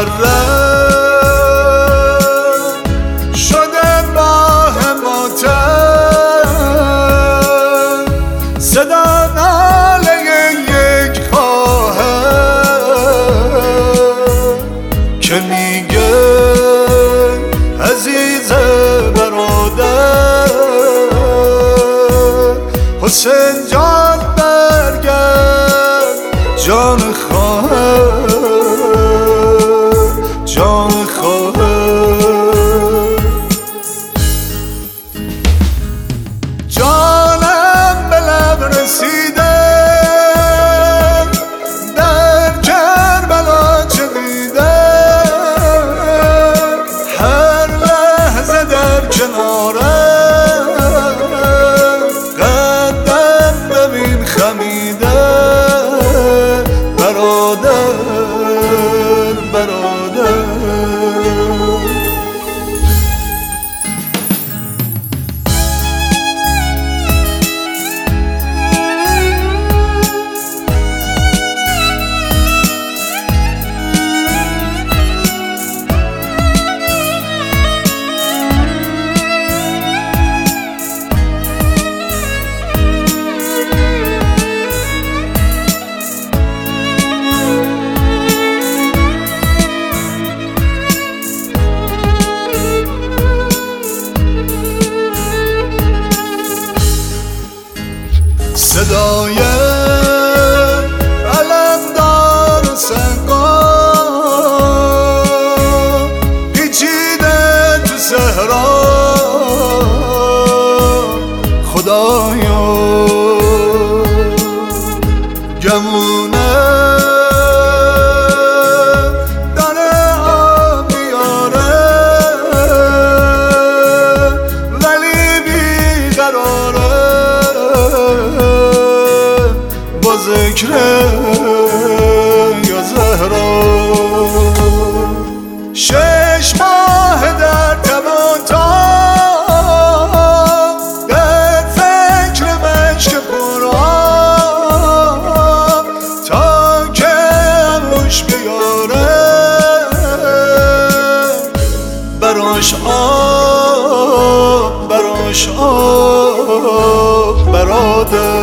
مخرب شده ماه ماتم، صدا ناله یک خواهر که میگه عزیز برادر حسین جان برگرد، جان خواهر جان خواهر. جانم به لب رسیده در کربلا چه دیده، هر لحظه در کنارم قدم ببین خمیده، برادر برادر. صدای علمدار سقا پیچیده تو صحرا، خدایا گمونه داره آب میاره ولی بیقراره با ذکر یا زهرا. 6 ماه در تب و تاب در فکر مشک پرآب تا که عموش بیاره براش آب براش آب برادر.